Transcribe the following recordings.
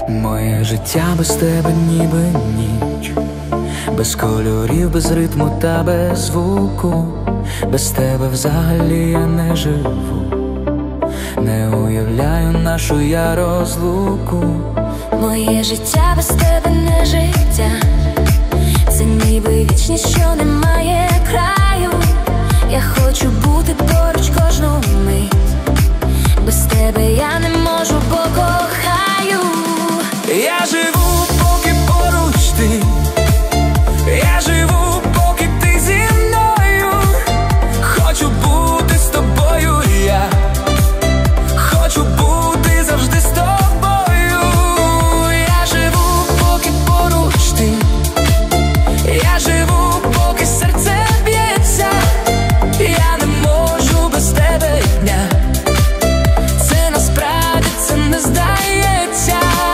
Моє життя без тебе ніби ніч, без кольорів, без ритму та без звуку. Без тебе взагалі я не живу, не уявляю нашу я розлуку. Моє життя без тебе не життя, це ніби вічність, що не має краю. Я хочу бути поруч кожну мить, без тебе я не можу, бо кохаю. Я живу, поки поруч ти, я живу, поки ти зі мною. Хочу бути з тобою я, хочу бути завжди з тобою. Я живу, поки поруч ти, я живу, поки серце б'ється. Я не можу без тебе дня, це насправді це не здається.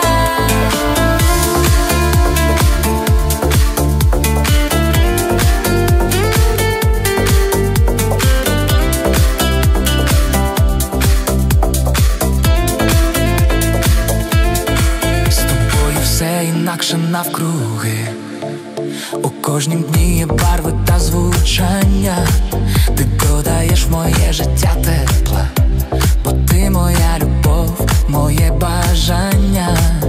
Все інакше навкруги, у кожнім дні є барви та звучання. Ти додаєш в моє життя тепла, бо ти моя любов, моє бажання.